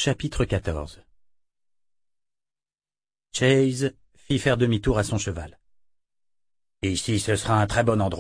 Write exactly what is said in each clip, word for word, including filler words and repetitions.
Chapitre quatorze. Chase fit faire demi-tour à son cheval. « Ici, ce sera un très bon endroit. »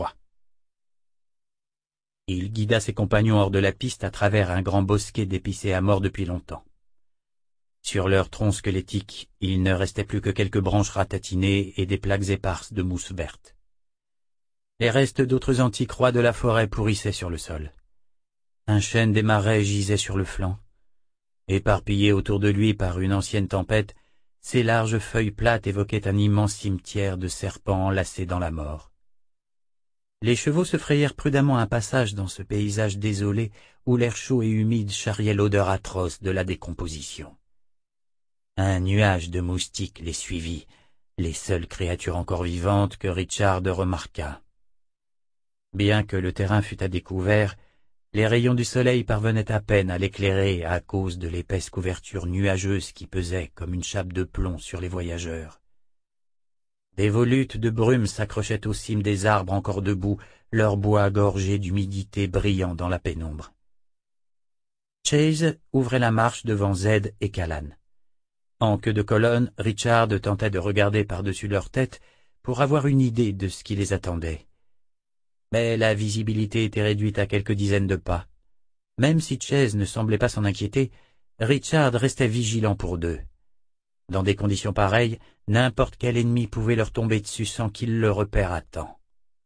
Il guida ses compagnons hors de la piste à travers un grand bosquet d'épicéas morts depuis longtemps. Sur leurs troncs squelettiques, il ne restait plus que quelques branches ratatinées et des plaques éparses de mousse verte. Les restes d'autres antiques rois de la forêt pourrissaient sur le sol. Un chêne des marais gisait sur le flanc. Éparpillé autour de lui par une ancienne tempête, ses larges feuilles plates évoquaient un immense cimetière de serpents enlacés dans la mort. Les chevaux se frayèrent prudemment un passage dans ce paysage désolé où l'air chaud et humide charriait l'odeur atroce de la décomposition. Un nuage de moustiques les suivit, les seules créatures encore vivantes que Richard remarqua. Bien que le terrain fût à découvert, les rayons du soleil parvenaient à peine à l'éclairer à cause de l'épaisse couverture nuageuse qui pesait comme une chape de plomb sur les voyageurs. Des volutes de brume s'accrochaient aux cimes des arbres encore debout, leur bois gorgé d'humidité brillant dans la pénombre. Chase ouvrait la marche devant Zed et Callan. En queue de colonne, Richard tentait de regarder par-dessus leur tête pour avoir une idée de ce qui les attendait. Mais la visibilité était réduite à quelques dizaines de pas. Même si Chase ne semblait pas s'en inquiéter, Richard restait vigilant pour deux. Dans des conditions pareilles, n'importe quel ennemi pouvait leur tomber dessus sans qu'ils le repèrent à temps.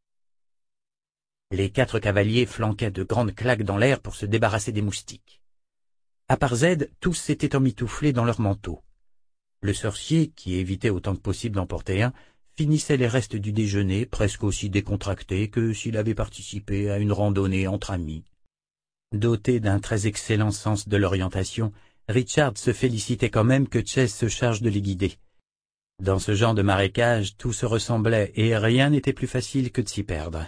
Les quatre cavaliers flanquaient de grandes claques dans l'air pour se débarrasser des moustiques. À part Zed, tous s'étaient emmitouflés dans leurs manteaux. Le sorcier, qui évitait autant que possible d'emporter un, finissait les restes du déjeuner presque aussi décontracté que s'il avait participé à une randonnée entre amis. Doté d'un très excellent sens de l'orientation, Richard se félicitait quand même que Chase se charge de les guider. Dans ce genre de marécage, tout se ressemblait et rien n'était plus facile que de s'y perdre.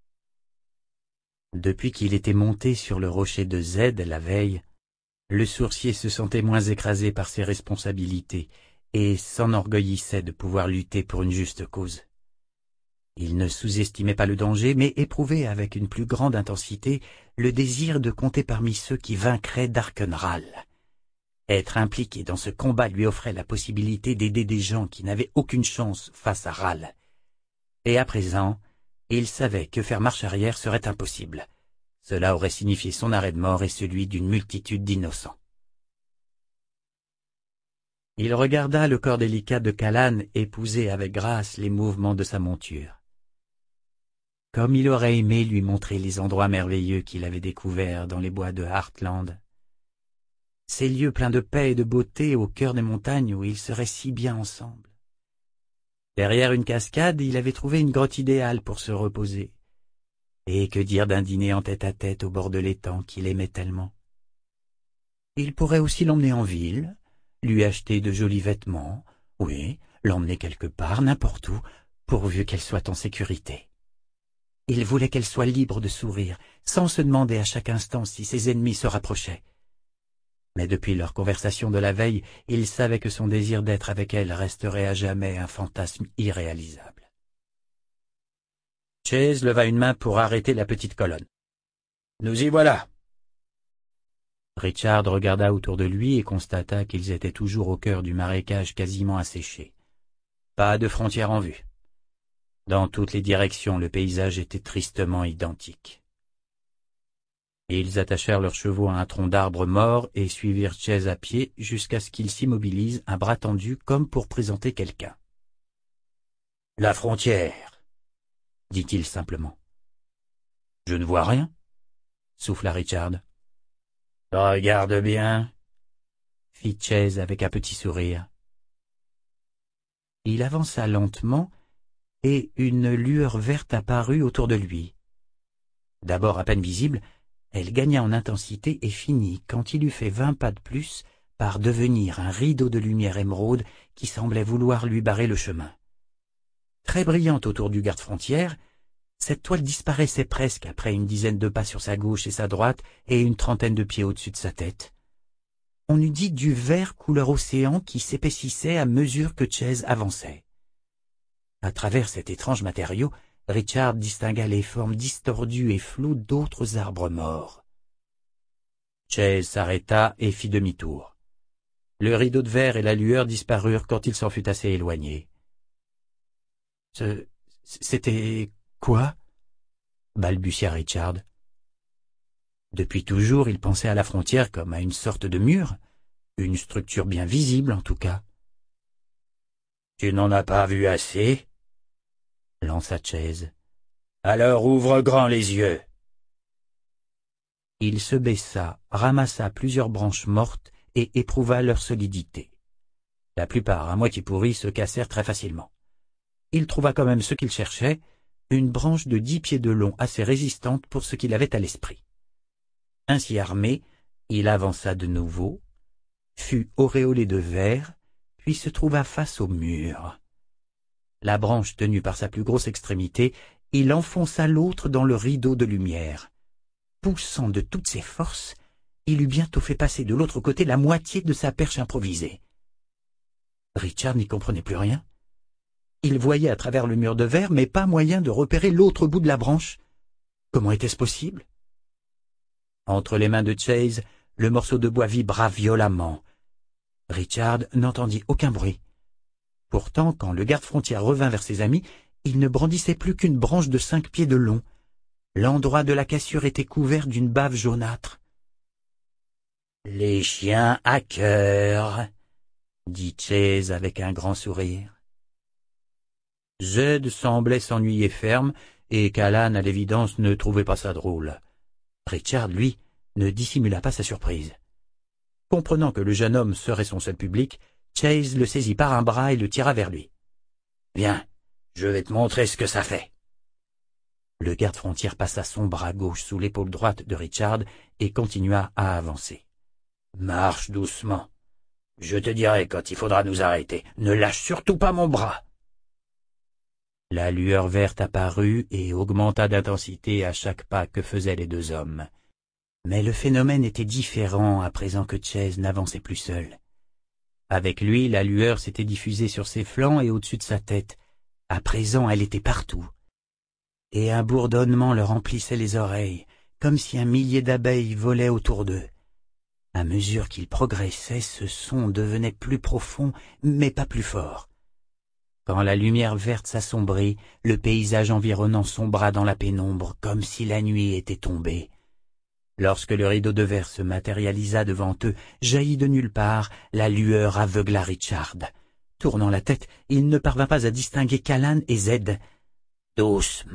Depuis qu'il était monté sur le rocher de Zed la veille, le sourcier se sentait moins écrasé par ses responsabilités et s'enorgueillissait de pouvoir lutter pour une juste cause. Il ne sous-estimait pas le danger, mais éprouvait avec une plus grande intensité le désir de compter parmi ceux qui vaincraient Darkenral. Être impliqué dans ce combat lui offrait la possibilité d'aider des gens qui n'avaient aucune chance face à Ral. Et à présent, il savait que faire marche arrière serait impossible. Cela aurait signifié son arrêt de mort et celui d'une multitude d'innocents. Il regarda le corps délicat de Callan épouser avec grâce les mouvements de sa monture. Comme il aurait aimé lui montrer les endroits merveilleux qu'il avait découverts dans les bois de Heartland. Ces lieux pleins de paix et de beauté au cœur des montagnes où ils seraient si bien ensemble. Derrière une cascade, il avait trouvé une grotte idéale pour se reposer. Et que dire d'un dîner en tête-à-tête au bord de l'étang qu'il aimait tellement. Il pourrait aussi l'emmener en ville, lui acheter de jolis vêtements, oui, l'emmener quelque part, n'importe où, pourvu qu'elle soit en sécurité. Il voulait qu'elle soit libre de sourire, sans se demander à chaque instant si ses ennemis se rapprochaient. Mais depuis leur conversation de la veille, il savait que son désir d'être avec elle resterait à jamais un fantasme irréalisable. Chase leva une main pour arrêter la petite colonne. « Nous y voilà !» Richard regarda autour de lui et constata qu'ils étaient toujours au cœur du marécage quasiment asséché. Pas de frontière en vue. Dans toutes les directions, le paysage était tristement identique. Ils attachèrent leurs chevaux à un tronc d'arbre mort et suivirent Chase à pied jusqu'à ce qu'il s'immobilise, un bras tendu comme pour présenter quelqu'un. « La frontière !» dit-il simplement. « Je ne vois rien !» souffla Richard. « Regarde bien !» fit Chase avec un petit sourire. Il avança lentement et une lueur verte apparut autour de lui. D'abord à peine visible, elle gagna en intensité et finit, quand il eut fait vingt pas de plus, par devenir un rideau de lumière émeraude qui semblait vouloir lui barrer le chemin. Très brillante autour du garde-frontière, cette toile disparaissait presque après une dizaine de pas sur sa gauche et sa droite et une trentaine de pieds au-dessus de sa tête. On eût dit du vert couleur océan qui s'épaississait à mesure que Chase avançait. À travers cet étrange matériau, Richard distingua les formes distordues et floues d'autres arbres morts. Chase s'arrêta et fit demi-tour. Le rideau de verre et la lueur disparurent quand il s'en fut assez éloigné. « Ce... c'était quoi ?» balbutia Richard. Depuis toujours, il pensait à la frontière comme à une sorte de mur, une structure bien visible en tout cas. « Tu n'en as pas vu assez ?» lança Chase. « Alors ouvre grand les yeux !» Il se baissa, ramassa plusieurs branches mortes et éprouva leur solidité. La plupart, à moitié pourries, se cassèrent très facilement. Il trouva quand même ce qu'il cherchait, une branche de dix pieds de long assez résistante pour ce qu'il avait à l'esprit. Ainsi armé, il avança de nouveau, fut auréolé de verre, puis se trouva face au mur. La branche tenue par sa plus grosse extrémité, il enfonça l'autre dans le rideau de lumière. Poussant de toutes ses forces, il eut bientôt fait passer de l'autre côté la moitié de sa perche improvisée. Richard n'y comprenait plus rien. Il voyait à travers le mur de verre, mais pas moyen de repérer l'autre bout de la branche. Comment était-ce possible? Entre les mains de Chase, le morceau de bois vibra violemment. Richard n'entendit aucun bruit. Pourtant, quand le garde-frontière revint vers ses amis, il ne brandissait plus qu'une branche de cinq pieds de long. L'endroit de la cassure était couvert d'une bave jaunâtre. « Les chiens à cœur !» dit Chase avec un grand sourire. Zed semblait s'ennuyer ferme, et Callan, à l'évidence, ne trouvait pas ça drôle. Richard, lui, ne dissimula pas sa surprise. Comprenant que le jeune homme serait son seul public, Chase le saisit par un bras et le tira vers lui. « Viens, je vais te montrer ce que ça fait. » Le garde-frontière passa son bras gauche sous l'épaule droite de Richard et continua à avancer. « Marche doucement. Je te dirai quand il faudra nous arrêter. Ne lâche surtout pas mon bras. » La lueur verte apparut et augmenta d'intensité à chaque pas que faisaient les deux hommes. Mais le phénomène était différent à présent que Chase n'avançait plus seul. Avec lui, la lueur s'était diffusée sur ses flancs et au-dessus de sa tête. À présent, elle était partout. Et un bourdonnement leur emplissait les oreilles, comme si un millier d'abeilles volaient autour d'eux. À mesure qu'ils progressaient, ce son devenait plus profond, mais pas plus fort. Quand la lumière verte s'assombrit, le paysage environnant sombra dans la pénombre, comme si la nuit était tombée. Lorsque le rideau de verre se matérialisa devant eux, jaillit de nulle part, la lueur aveugla Richard. Tournant la tête, il ne parvint pas à distinguer Callan et Zed. « Doucement !»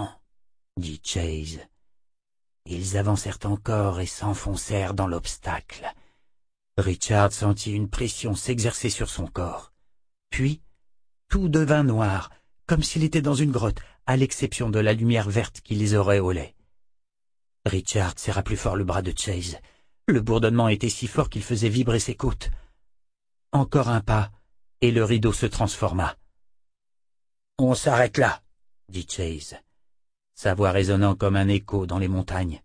dit Chase. Ils avancèrent encore et s'enfoncèrent dans l'obstacle. Richard sentit une pression s'exercer sur son corps. Puis, tout devint noir, comme s'il était dans une grotte, à l'exception de la lumière verte qui les auréolait. Richard serra plus fort le bras de Chase. Le bourdonnement était si fort qu'il faisait vibrer ses côtes. Encore un pas, et le rideau se transforma. « On s'arrête là !» dit Chase, sa voix résonnant comme un écho dans les montagnes.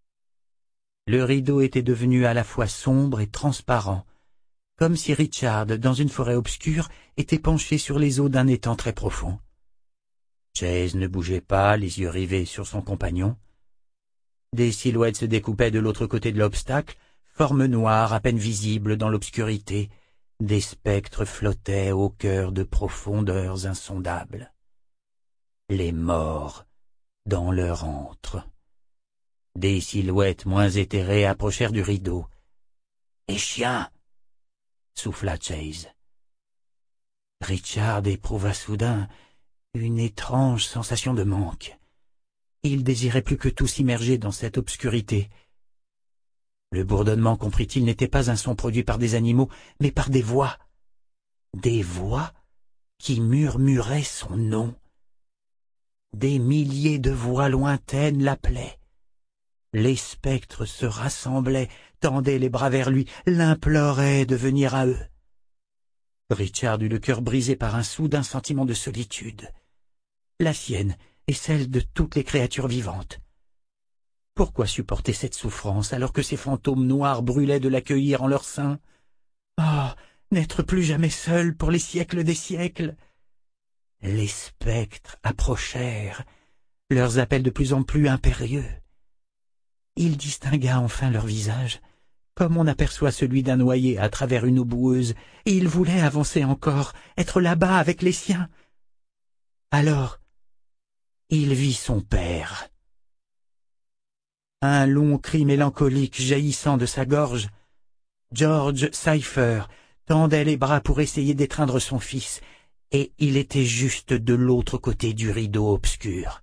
Le rideau était devenu à la fois sombre et transparent, comme si Richard, dans une forêt obscure, était penché sur les eaux d'un étang très profond. Chase ne bougeait pas, les yeux rivés sur son compagnon. Des silhouettes se découpaient de l'autre côté de l'obstacle, formes noires à peine visibles dans l'obscurité. Des spectres flottaient au cœur de profondeurs insondables. Les morts dans leur antre. Des silhouettes moins éthérées approchèrent du rideau. « Les chiens !» souffla Chase. Richard éprouva soudain une étrange sensation de manque. Il désirait plus que tout s'immerger dans cette obscurité. Le bourdonnement, comprit-il, n'était pas un son produit par des animaux, mais par des voix. Des voix qui murmuraient son nom. Des milliers de voix lointaines l'appelaient. Les spectres se rassemblaient, tendaient les bras vers lui, l'imploraient de venir à eux. Richard eut le cœur brisé par un soudain sentiment de solitude. La sienne et celle de toutes les créatures vivantes. Pourquoi supporter cette souffrance alors que ces fantômes noirs brûlaient de l'accueillir en leur sein? Oh, n'être plus jamais seul pour les siècles des siècles! Les spectres approchèrent, leurs appels de plus en plus impérieux. Il distingua enfin leur visage, comme on aperçoit celui d'un noyé à travers une eau boueuse, et il voulait avancer encore, être là-bas avec les siens. Alors, il vit son père. Un long cri mélancolique jaillissant de sa gorge, George Cypher tendait les bras pour essayer d'étreindre son fils, et il était juste de l'autre côté du rideau obscur.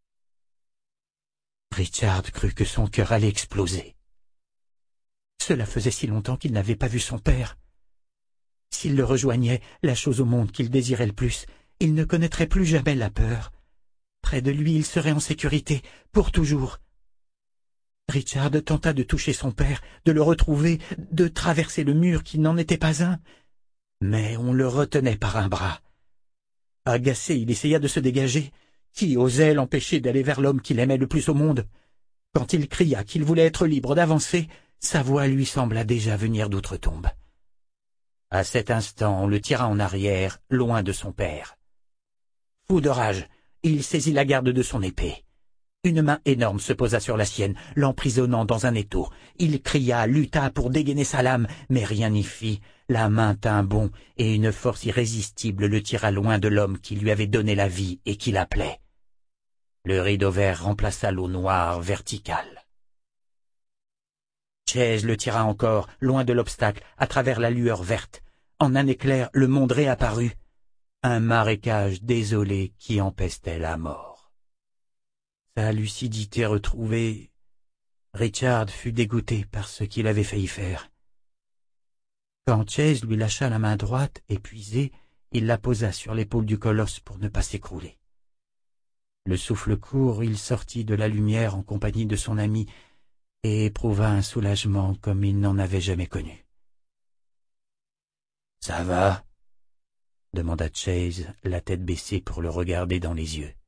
Richard crut que son cœur allait exploser. Cela faisait si longtemps qu'il n'avait pas vu son père. S'il le rejoignait, la chose au monde qu'il désirait le plus, il ne connaîtrait plus jamais la peur. Près de lui, il serait en sécurité, pour toujours. Richard tenta de toucher son père, de le retrouver, de traverser le mur qui n'en était pas un. Mais on le retenait par un bras. Agacé, il essaya de se dégager. Qui osait l'empêcher d'aller vers l'homme qu'il aimait le plus au monde? Quand il cria qu'il voulait être libre d'avancer, sa voix lui sembla déjà venir d'outre-tombe. À cet instant, on le tira en arrière, loin de son père. Fou de rage, il saisit la garde de son épée. Une main énorme se posa sur la sienne, l'emprisonnant dans un étau. Il cria, lutta pour dégainer sa lame, mais rien n'y fit. La main tint bon, et une force irrésistible le tira loin de l'homme qui lui avait donné la vie et qui l'appelait. Le rideau vert remplaça l'eau noire verticale. Chase le tira encore, loin de l'obstacle, à travers la lueur verte. En un éclair, le monde réapparut. Un marécage désolé qui empestait la mort. Sa lucidité retrouvée, Richard fut dégoûté par ce qu'il avait failli faire. Quand Chase lui lâcha la main droite, épuisé, il la posa sur l'épaule du colosse pour ne pas s'écrouler. Le souffle court, il sortit de la lumière en compagnie de son ami et éprouva un soulagement comme il n'en avait jamais connu. « Ça va ?» demanda Chase, la tête baissée pour le regarder dans les yeux.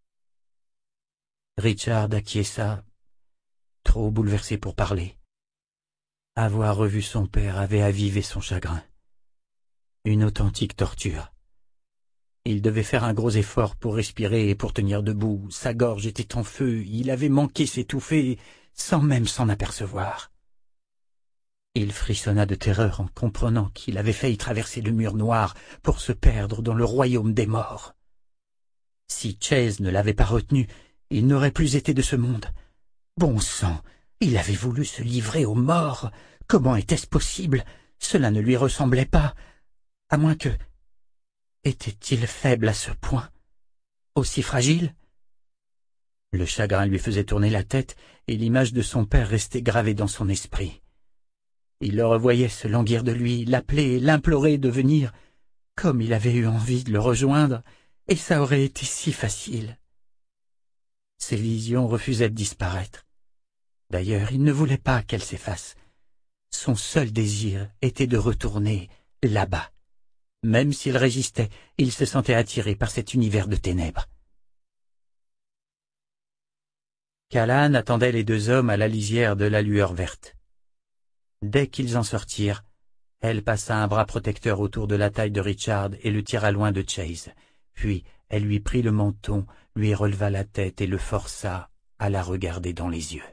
Richard acquiesça, trop bouleversé pour parler. Avoir revu son père avait avivé son chagrin. Une authentique torture. Il devait faire un gros effort pour respirer et pour tenir debout. Sa gorge était en feu, il avait manqué s'étouffer sans même s'en apercevoir. Il frissonna de terreur en comprenant qu'il avait failli traverser le mur noir pour se perdre dans le royaume des morts. Si Chase ne l'avait pas retenu, il n'aurait plus été de ce monde. Bon sang, il avait voulu se livrer aux morts. Comment était-ce possible? Cela ne lui ressemblait pas. À moins que... Était-il faible à ce point? Aussi fragile? Le chagrin lui faisait tourner la tête et l'image de son père restait gravée dans son esprit. Il le revoyait se languir de lui, l'appeler, l'implorer de venir, comme il avait eu envie de le rejoindre, et ça aurait été si facile. Ses visions refusaient de disparaître. D'ailleurs, il ne voulait pas qu'elles s'effacent. Son seul désir était de retourner là-bas. Même s'il résistait, il se sentait attiré par cet univers de ténèbres. Callan attendait les deux hommes à la lisière de la lueur verte. Dès qu'ils en sortirent, elle passa un bras protecteur autour de la taille de Richard et le tira loin de Chase. Puis elle lui prit le menton, lui releva la tête et le força à la regarder dans les yeux.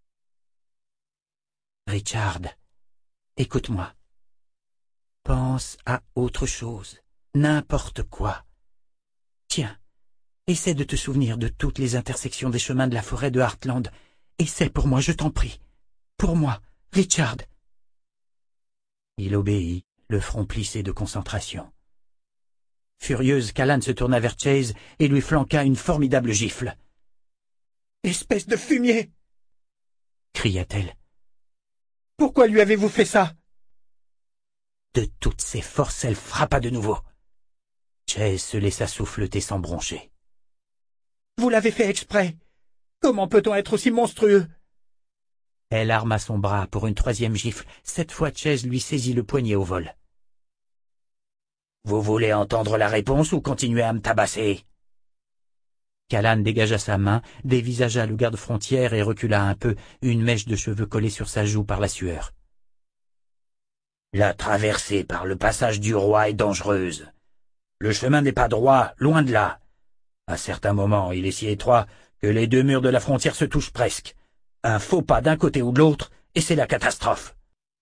« Richard, écoute-moi. Pense à autre chose, n'importe quoi. Tiens, essaie de te souvenir de toutes les intersections des chemins de la forêt de Heartland. Essaie pour moi, je t'en prie. Pour moi, Richard. » Il obéit, le front plissé de concentration. Furieuse, Callan se tourna vers Chase et lui flanqua une formidable gifle. « Espèce de fumier !» cria-t-elle. « Pourquoi lui avez-vous fait ça ?» De toutes ses forces, elle frappa de nouveau. Chase se laissa souffleter sans broncher. « Vous l'avez fait exprès. Comment peut-on être aussi monstrueux ?» Elle arma son bras pour une troisième gifle. Cette fois, Chase lui saisit le poignet au vol. « Vous voulez entendre la réponse ou continuer à me tabasser ?» Callan dégagea sa main, dévisagea le garde-frontière et recula un peu, une mèche de cheveux collée sur sa joue par la sueur. « La traversée par le passage du roi est dangereuse. Le chemin n'est pas droit, loin de là. À certains moments, il est si étroit que les deux murs de la frontière se touchent presque. Un faux pas d'un côté ou de l'autre, et c'est la catastrophe.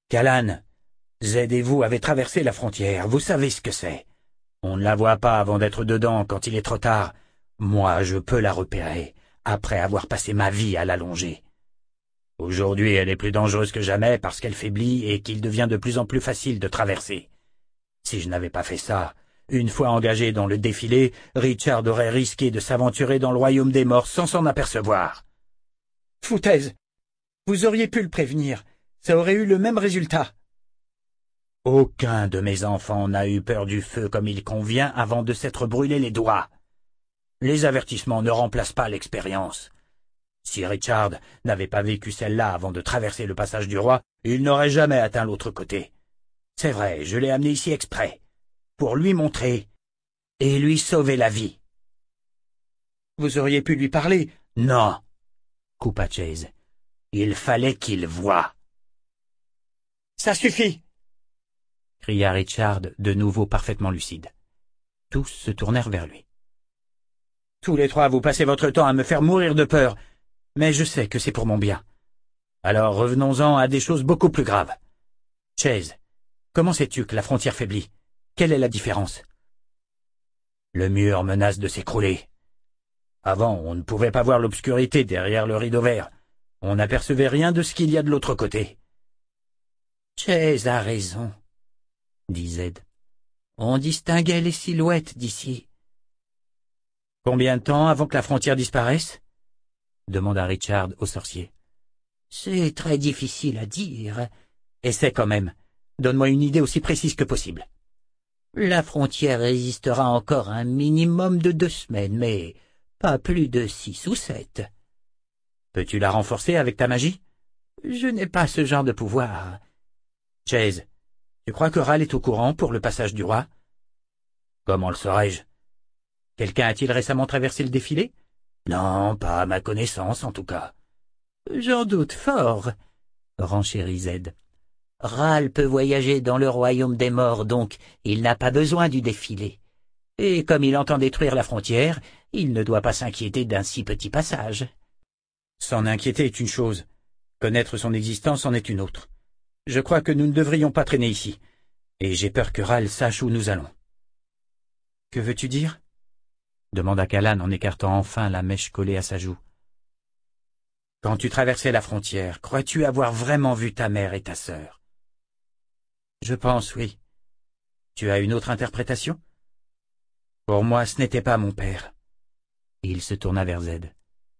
Callan, Zed et vous avez traversé la frontière, vous savez ce que c'est. On ne la voit pas avant d'être dedans quand il est trop tard. Moi, je peux la repérer, après avoir passé ma vie à la longer. Aujourd'hui, elle est plus dangereuse que jamais parce qu'elle faiblit et qu'il devient de plus en plus facile de traverser. Si je n'avais pas fait ça, une fois engagé dans le défilé, Richard aurait risqué de s'aventurer dans le royaume des morts sans s'en apercevoir. Foutaise! Vous auriez pu le prévenir, ça aurait eu le même résultat. Aucun de mes enfants n'a eu peur du feu comme il convient avant de s'être brûlé les doigts. Les avertissements ne remplacent pas l'expérience. Si Richard n'avait pas vécu celle-là avant de traverser le passage du roi, il n'aurait jamais atteint l'autre côté. C'est vrai, je l'ai amené ici exprès, pour lui montrer et lui sauver la vie. Vous auriez pu lui parler. Non, coupa Chase. Il fallait qu'il voie. Ça suffit, cria Richard, de nouveau parfaitement lucide. Tous se tournèrent vers lui. Tous les trois, vous passez votre temps à me faire mourir de peur, mais je sais que c'est pour mon bien. Alors revenons-en à des choses beaucoup plus graves. Chase, comment sais-tu que la frontière faiblit? Quelle est la différence? Le mur menace de s'écrouler. Avant, on ne pouvait pas voir l'obscurité derrière le rideau vert. On n'apercevait rien de ce qu'il y a de l'autre côté. Chase a raison, dit Zed. On distinguait les silhouettes d'ici. Combien de temps avant que la frontière disparaisse? Demanda Richard au sorcier. C'est très difficile à dire. Essaie quand même. Donne-moi une idée aussi précise que possible. La frontière résistera encore un minimum de deux semaines, mais pas plus de six ou sept. Peux-tu la renforcer avec ta magie? Je n'ai pas ce genre de pouvoir. Chase, tu crois que Ral est au courant pour le passage du roi? Comment le saurais-je? Quelqu'un a-t-il récemment traversé le défilé? Non, pas à ma connaissance, en tout cas. J'en doute fort, renchérit Zed. Ral peut voyager dans le royaume des morts, donc il n'a pas besoin du défilé. Et comme il entend détruire la frontière, il ne doit pas s'inquiéter d'un si petit passage. S'en inquiéter est une chose, connaître son existence en est une autre. Je crois que nous ne devrions pas traîner ici, et j'ai peur que Ral sache où nous allons. Que veux-tu dire? Demanda Callan en écartant enfin la mèche collée à sa joue. Quand tu traversais la frontière, crois-tu avoir vraiment vu ta mère et ta sœur? Je pense, oui. Tu as une autre interprétation? Pour moi, ce n'était pas mon père. Il se tourna vers Zed.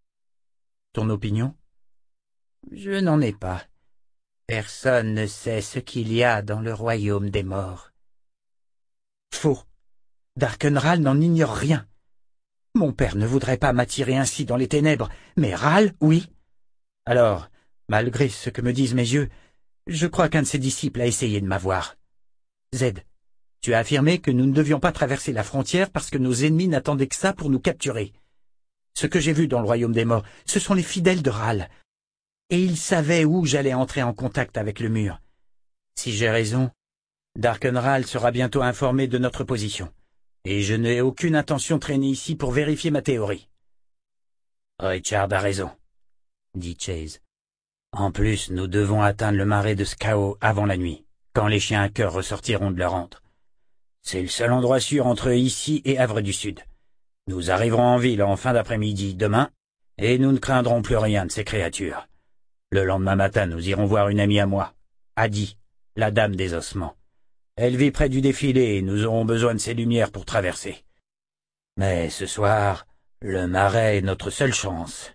Ton opinion? Je n'en ai pas. Personne ne sait ce qu'il y a dans le royaume des morts. Faux. Darkenral n'en ignore rien. Mon père ne voudrait pas m'attirer ainsi dans les ténèbres, mais Ral, oui. Alors, malgré ce que me disent mes yeux, je crois qu'un de ses disciples a essayé de m'avoir. Zed, tu as affirmé que nous ne devions pas traverser la frontière parce que nos ennemis n'attendaient que ça pour nous capturer. Ce que j'ai vu dans le royaume des morts, ce sont les fidèles de Ral. Et ils savaient où j'allais entrer en contact avec le mur. Si j'ai raison, Darkenral sera bientôt informé de notre position. Et je n'ai aucune intention de traîner ici pour vérifier ma théorie. Richard a raison, dit Chase. En plus, nous devons atteindre le marais de Skao avant la nuit, quand les chiens à cœur ressortiront de leur antre. C'est le seul endroit sûr entre ici et Havre du Sud. Nous arriverons en ville en fin d'après-midi demain, et nous ne craindrons plus rien de ces créatures. Le lendemain matin, nous irons voir une amie à moi, Adi, la dame des ossements. Elle vit près du défilé et nous aurons besoin de ses lumières pour traverser. Mais ce soir, le marais est notre seule chance.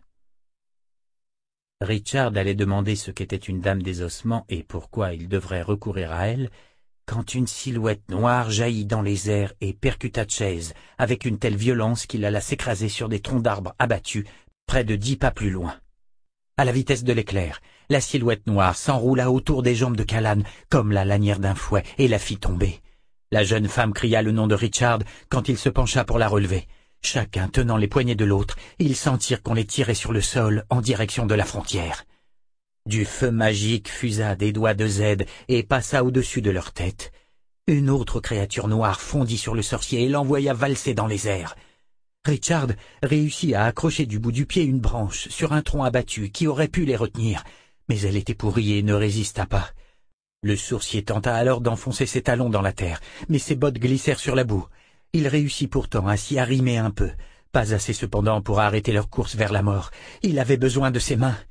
Richard allait demander ce qu'était une dame des ossements et pourquoi il devrait recourir à elle, quand une silhouette noire jaillit dans les airs et percuta Chase avec une telle violence qu'il alla s'écraser sur des troncs d'arbres abattus près de dix pas plus loin. À la vitesse de l'éclair, la silhouette noire s'enroula autour des jambes de Callan comme la lanière d'un fouet et la fit tomber. La jeune femme cria le nom de Richard quand il se pencha pour la relever. Chacun tenant les poignets de l'autre, ils sentirent qu'on les tirait sur le sol en direction de la frontière. Du feu magique fusa des doigts de Zed et passa au-dessus de leur tête. Une autre créature noire fondit sur le sorcier et l'envoya valser dans les airs. Richard réussit à accrocher du bout du pied une branche sur un tronc abattu qui aurait pu les retenir, mais elle était pourrie et ne résista pas. Le sourcier tenta alors d'enfoncer ses talons dans la terre, mais ses bottes glissèrent sur la boue. Il réussit pourtant à s'y arrimer un peu, pas assez cependant pour arrêter leur course vers la mort. Il avait besoin de ses mains.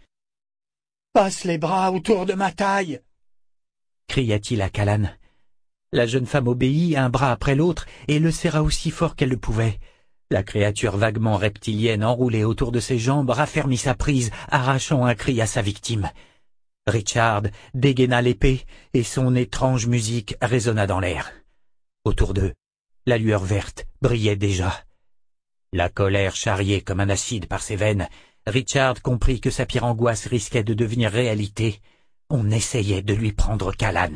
« Passe les bras autour de ma taille !» cria-t-il à Callan. La jeune femme obéit un bras après l'autre et le serra aussi fort qu'elle le pouvait. La créature vaguement reptilienne enroulée autour de ses jambes raffermit sa prise, arrachant un cri à sa victime. Richard dégaina l'épée et son étrange musique résonna dans l'air. Autour d'eux, la lueur verte brillait déjà. La colère charriait comme un acide par ses veines. Richard comprit que sa pire angoisse risquait de devenir réalité. On essayait de lui prendre Callan.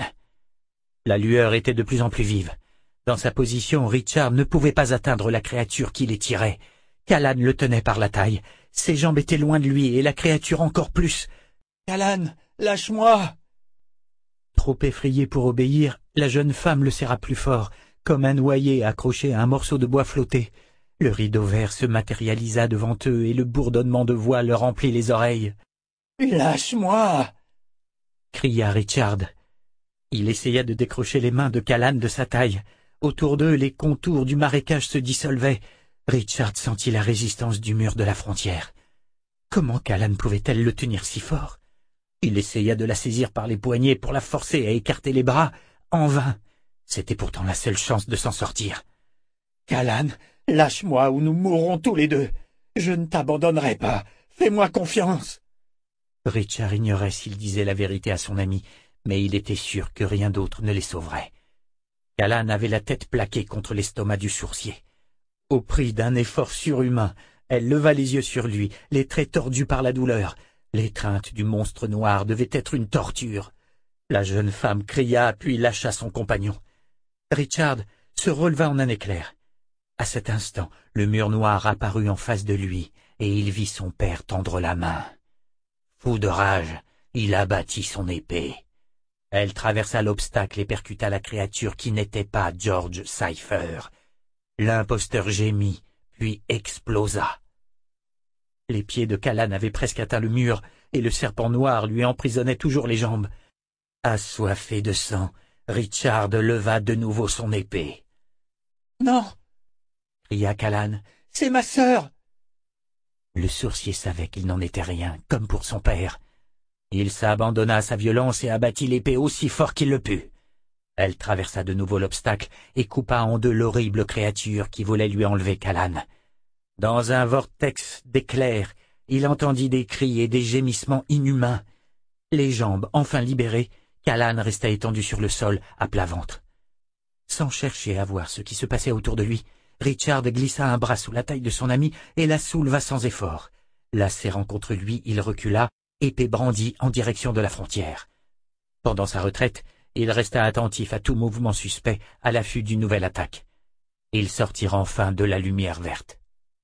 La lueur était de plus en plus vive. Dans sa position, Richard ne pouvait pas atteindre la créature qui les tirait. Callan le tenait par la taille. Ses jambes étaient loin de lui et la créature encore plus. « Callan, lâche-moi !» Trop effrayée pour obéir, la jeune femme le serra plus fort, comme un noyé accroché à un morceau de bois flotté. Le rideau vert se matérialisa devant eux et le bourdonnement de voix leur remplit les oreilles. « Lâche-moi !» cria Richard. Il essaya de décrocher les mains de Callan de sa taille. Autour d'eux, les contours du marécage se dissolvaient. Richard sentit la résistance du mur de la frontière. Comment Callan pouvait-elle le tenir si fort? Il essaya de la saisir par les poignets pour la forcer à écarter les bras. En vain. C'était pourtant la seule chance de s'en sortir. « Callan, lâche-moi ou nous mourrons tous les deux. Je ne t'abandonnerai pas. Fais-moi confiance. » Richard ignorait s'il disait la vérité à son ami, mais il était sûr que rien d'autre ne les sauverait. Callan avait la tête plaquée contre l'estomac du sourcier. Au prix d'un effort surhumain, elle leva les yeux sur lui, les traits tordus par la douleur. L'étreinte du monstre noir devait être une torture. La jeune femme cria, puis lâcha son compagnon. Richard se releva en un éclair. À cet instant, le mur noir apparut en face de lui, et il vit son père tendre la main. Fou de rage, il abattit son épée. Elle traversa l'obstacle et percuta la créature qui n'était pas George Cypher. L'imposteur gémit, puis explosa. Les pieds de Callan avaient presque atteint le mur, et le serpent noir lui emprisonnait toujours les jambes. Assoiffé de sang, Richard leva de nouveau son épée. « Non !» cria Callan. « C'est ma sœur !» Le sourcier savait qu'il n'en était rien, comme pour son père. Il s'abandonna à sa violence et abattit l'épée aussi fort qu'il le put. Elle traversa de nouveau l'obstacle et coupa en deux l'horrible créature qui voulait lui enlever Callan. Dans un vortex d'éclairs, il entendit des cris et des gémissements inhumains. Les jambes enfin libérées, Callan resta étendu sur le sol, à plat ventre. Sans chercher à voir ce qui se passait autour de lui, Richard glissa un bras sous la taille de son ami et la souleva sans effort. La serrant contre lui, il recula, épée brandie en direction de la frontière. Pendant sa retraite, il resta attentif à tout mouvement suspect, à l'affût d'une nouvelle attaque. Ils sortirent enfin de la lumière verte.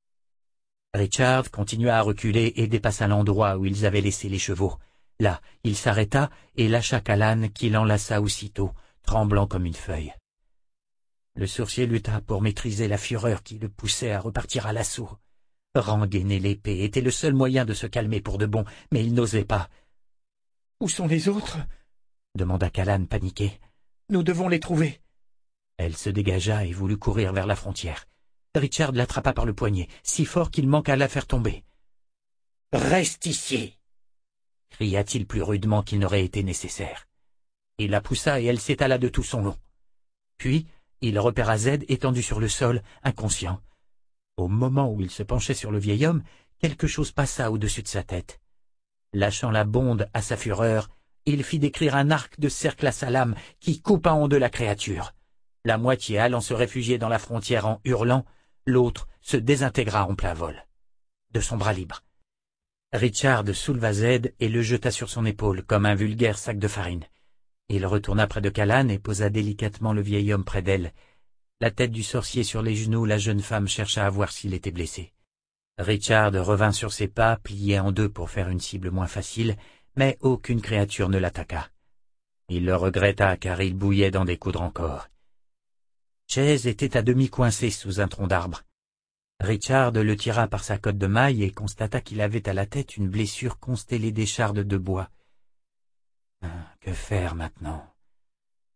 Richard continua à reculer et dépassa l'endroit où ils avaient laissé les chevaux. Là, il s'arrêta et lâcha Callan qui l'enlaça aussitôt, tremblant comme une feuille. Le sourcier lutta pour maîtriser la fureur qui le poussait à repartir à l'assaut. Rengainer l'épée était le seul moyen de se calmer pour de bon, mais il n'osait pas. « Où sont les autres ?» demanda Callan paniqué. « Nous devons les trouver. » Elle se dégagea et voulut courir vers la frontière. Richard l'attrapa par le poignet, si fort qu'il manqua à la faire tomber. « Reste ici !» cria-t-il plus rudement qu'il n'aurait été nécessaire. Il la poussa et elle s'étala de tout son long. Puis, il repéra Z étendu sur le sol, inconscient. Au moment où il se penchait sur le vieil homme, quelque chose passa au-dessus de sa tête. Lâchant la bonde à sa fureur, il fit décrire un arc de cercle à sa lame qui coupa en deux la créature. La moitié allant se réfugier dans la frontière en hurlant, l'autre se désintégra en plein vol. De son bras libre. Richard souleva Z et le jeta sur son épaule comme un vulgaire sac de farine. Il retourna près de Callan et posa délicatement le vieil homme près d'elle. La tête du sorcier sur les genoux, la jeune femme chercha à voir s'il était blessé. Richard revint sur ses pas, plié en deux pour faire une cible moins facile, mais aucune créature ne l'attaqua. Il le regretta car il bouillait d'en découdre encore. Chase était à demi coincé sous un tronc d'arbre. Richard le tira par sa cotte de maille et constata qu'il avait à la tête une blessure constellée d'échardes de bois. Que faire maintenant?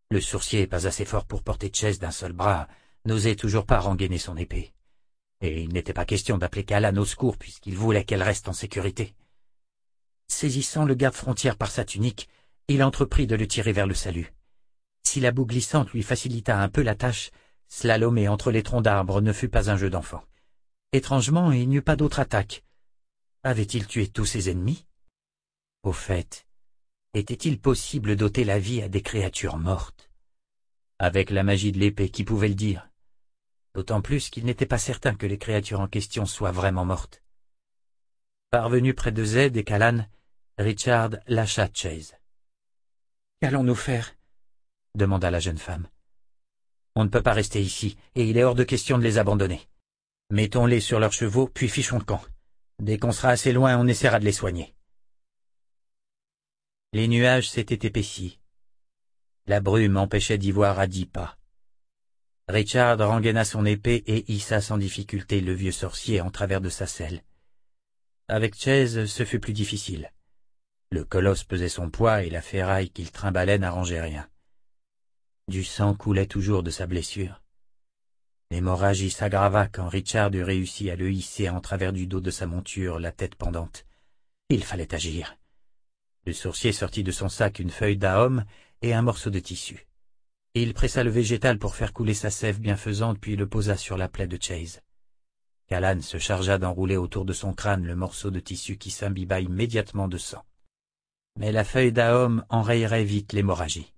Le sourcier, pas assez fort pour porter Chase d'un seul bras, n'osait toujours pas rengainer son épée. Et il n'était pas question d'appeler Callan au secours puisqu'il voulait qu'elle reste en sécurité. Saisissant le garde-frontière par sa tunique, il entreprit de le tirer vers le salut. Si la boue glissante lui facilita un peu la tâche, slalomer entre les troncs d'arbres ne fut pas un jeu d'enfant. Étrangement, il n'y eut pas d'autre attaque. Avait-il tué tous ses ennemis? Au fait, était-il possible d'ôter la vie à des créatures mortes? Avec la magie de l'épée, qui pouvait le dire? D'autant plus qu'il n'était pas certain que les créatures en question soient vraiment mortes. Parvenu près de Zed et Callan, Richard lâcha Chase. « Qu'allons-nous faire ?» demanda la jeune femme. « On ne peut pas rester ici, et il est hors de question de les abandonner. Mettons-les sur leurs chevaux, puis fichons le camp. Dès qu'on sera assez loin, on essaiera de les soigner. » Les nuages s'étaient épaissis. La brume empêchait d'y voir à dix pas. Richard rengaina son épée et hissa sans difficulté le vieux sorcier en travers de sa selle. Avec Chase, ce fut plus difficile. Le colosse pesait son poids et la ferraille qu'il trimbalait n'arrangeait rien. Du sang coulait toujours de sa blessure. L'hémorragie s'aggrava quand Richard eut réussi à le hisser en travers du dos de sa monture, la tête pendante. Il fallait agir. Le sorcier sortit de son sac une feuille d'ahom et un morceau de tissu. Il pressa le végétal pour faire couler sa sève bienfaisante puis le posa sur la plaie de Chase. Callan se chargea d'enrouler autour de son crâne le morceau de tissu qui s'imbiba immédiatement de sang. Mais la feuille d'ahom enrayerait vite l'hémorragie.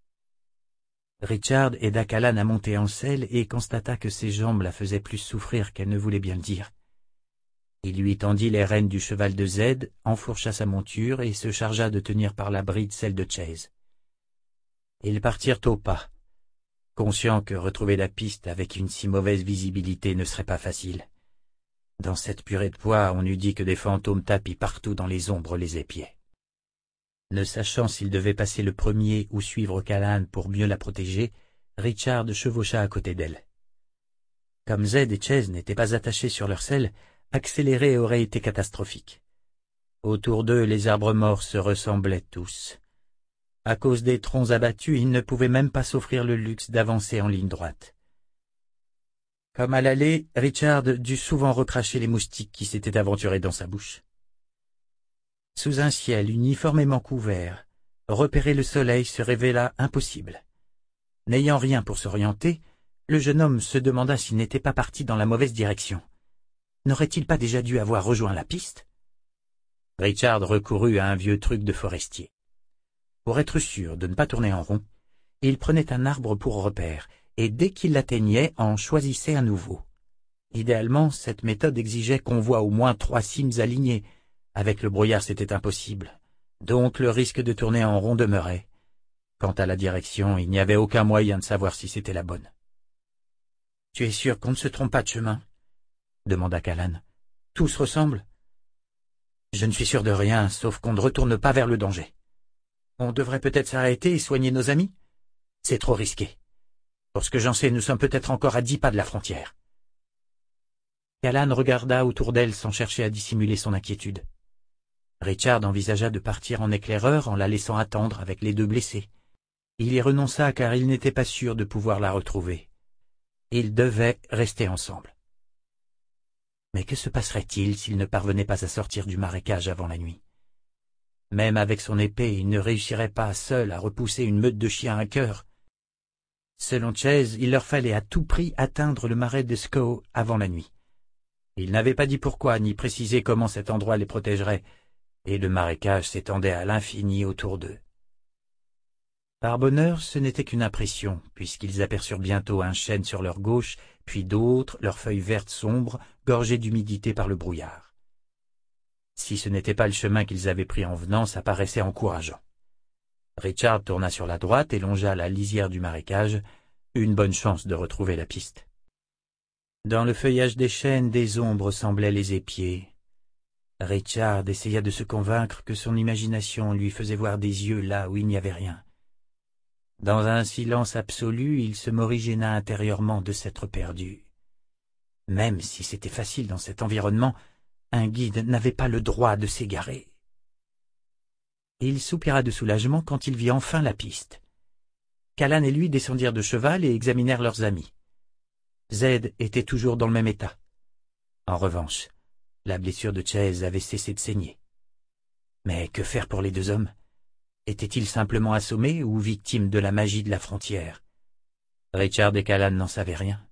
Richard aida Callan à monter en selle et constata que ses jambes la faisaient plus souffrir qu'elle ne voulait bien le dire. Il lui tendit les rênes du cheval de Zed, enfourcha sa monture et se chargea de tenir par la bride celle de Chase. Ils partirent au pas, conscients que retrouver la piste avec une si mauvaise visibilité ne serait pas facile. Dans cette purée de poids, on eût dit que des fantômes tapis partout dans les ombres les épiaient. Ne sachant s'il devait passer le premier ou suivre Callan pour mieux la protéger, Richard chevaucha à côté d'elle. Comme Zed et Chase n'étaient pas attachés sur leur selle, accélérer aurait été catastrophique. Autour d'eux, les arbres morts se ressemblaient tous. À cause des troncs abattus, ils ne pouvaient même pas s'offrir le luxe d'avancer en ligne droite. Comme à l'aller, Richard dut souvent recracher les moustiques qui s'étaient aventurés dans sa bouche. Sous un ciel uniformément couvert, repérer le soleil se révéla impossible. N'ayant rien pour s'orienter, le jeune homme se demanda s'il n'était pas parti dans la mauvaise direction. N'aurait-il pas déjà dû avoir rejoint la piste? Richard recourut à un vieux truc de forestier. Pour être sûr de ne pas tourner en rond, il prenait un arbre pour repère, et dès qu'il l'atteignait, en choisissait un nouveau. Idéalement, cette méthode exigeait qu'on voie au moins trois cimes alignées. Avec le brouillard, c'était impossible, donc le risque de tourner en rond demeurait. Quant à la direction, il n'y avait aucun moyen de savoir si c'était la bonne. « Tu es sûr qu'on ne se trompe pas de chemin ?» demanda Callan. « Tout se ressemble ?»« Je ne suis sûr de rien, sauf qu'on ne retourne pas vers le danger. On devrait peut-être s'arrêter et soigner nos amis? C'est trop risqué. Pour ce que j'en sais, nous sommes peut-être encore à dix pas de la frontière. » Callan regarda autour d'elle sans chercher à dissimuler son inquiétude. Richard envisagea de partir en éclaireur en la laissant attendre avec les deux blessés. Il y renonça car il n'était pas sûr de pouvoir la retrouver. Ils devaient rester ensemble. Mais que se passerait-il s'il ne parvenait pas à sortir du marécage avant la nuit? Même avec son épée, il ne réussirait pas seul à repousser une meute de chiens à cœur. Selon Chase, il leur fallait à tout prix atteindre le marais de Scaw avant la nuit. Il n'avait pas dit pourquoi, ni précisé comment cet endroit les protégerait, et le marécage s'étendait à l'infini autour d'eux. Par bonheur, ce n'était qu'une impression, puisqu'ils aperçurent bientôt un chêne sur leur gauche, puis d'autres, leurs feuilles vertes sombres, gorgées d'humidité par le brouillard. Si ce n'était pas le chemin qu'ils avaient pris en venant, ça paraissait encourageant. Richard tourna sur la droite et longea la lisière du marécage, une bonne chance de retrouver la piste. Dans le feuillage des chênes, des ombres semblaient les épier. Richard essaya de se convaincre que son imagination lui faisait voir des yeux là où il n'y avait rien. Dans un silence absolu, il se morigéna intérieurement de s'être perdu. Même si c'était facile dans cet environnement, un guide n'avait pas le droit de s'égarer. Il soupira de soulagement quand il vit enfin la piste. Callan et lui descendirent de cheval et examinèrent leurs amis. Z était toujours dans le même état. En revanche, la blessure de Chase avait cessé de saigner. Mais que faire pour les deux hommes? Étaient-ils simplement assommés ou victimes de la magie de la frontière? Richard et Callan n'en savaient rien.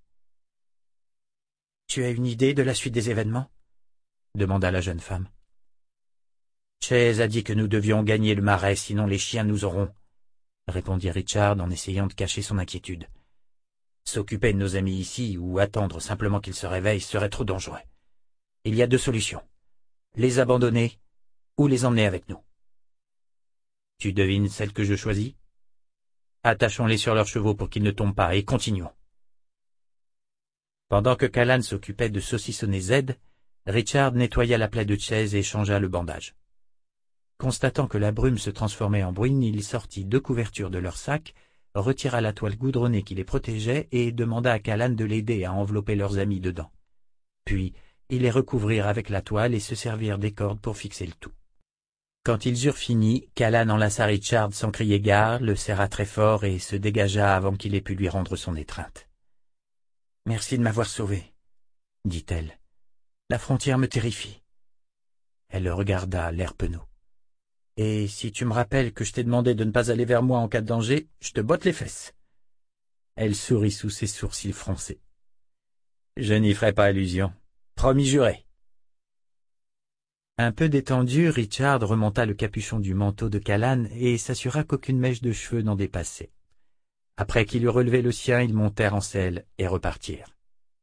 « Tu as une idée de la suite des événements ?» demanda la jeune femme. « Chase a dit que nous devions gagner le marais, sinon les chiens nous auront, » répondit Richard en essayant de cacher son inquiétude. « S'occuper de nos amis ici ou attendre simplement qu'ils se réveillent serait trop dangereux. Il y a deux solutions. Les abandonner ou les emmener avec nous. Tu devines celle que je choisis? Attachons-les sur leurs chevaux pour qu'ils ne tombent pas et continuons. » Pendant que Callan s'occupait de saucissonner Z, Richard nettoya la plaie de Chase et changea le bandage. Constatant que la brume se transformait en bruine, il sortit deux couvertures de leur sac, retira la toile goudronnée qui les protégeait et demanda à Callan de l'aider à envelopper leurs amis dedans. Puis, ils les recouvrirent avec la toile et se servirent des cordes pour fixer le tout. Quand ils eurent fini, Callan enlaça Richard sans crier gare, le serra très fort et se dégagea avant qu'il ait pu lui rendre son étreinte. « Merci de m'avoir sauvé, » dit-elle. « La frontière me terrifie. » Elle le regarda, l'air penaud. « Et si tu me rappelles que je t'ai demandé de ne pas aller vers moi en cas de danger, je te botte les fesses. » Elle sourit sous ses sourcils froncés. « Je n'y ferai pas allusion. Promis juré. » Un peu détendu, Richard remonta le capuchon du manteau de Callan et s'assura qu'aucune mèche de cheveux n'en dépassait. Après qu'il eut relevé le sien, ils montèrent en selle et repartirent.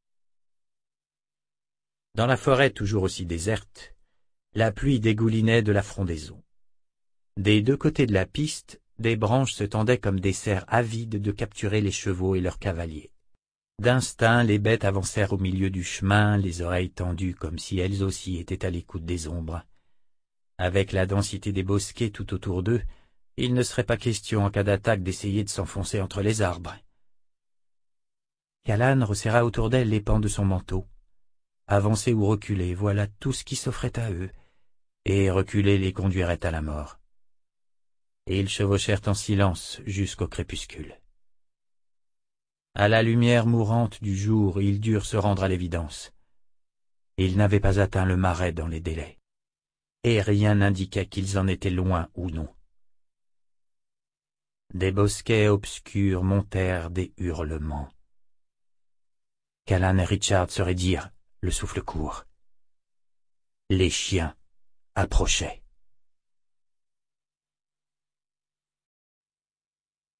Dans la forêt toujours aussi déserte, la pluie dégoulinait de la frondaison. Des deux côtés de la piste, des branches se tendaient comme des cerfs avides de capturer les chevaux et leurs cavaliers. D'instinct, les bêtes avancèrent au milieu du chemin, les oreilles tendues comme si elles aussi étaient à l'écoute des ombres. Avec la densité des bosquets tout autour d'eux, il ne serait pas question en cas d'attaque d'essayer de s'enfoncer entre les arbres. Callan resserra autour d'elle les pans de son manteau. Avancer ou reculer, voilà tout ce qui s'offrait à eux, et reculer les conduirait à la mort. Et ils chevauchèrent en silence jusqu'au crépuscule. À la lumière mourante du jour, ils durent se rendre à l'évidence. Ils n'avaient pas atteint le marais dans les délais, et rien n'indiquait qu'ils en étaient loin ou non. Des bosquets obscurs montèrent des hurlements. Callan et Richard se raidirent, le souffle court. Les chiens approchaient.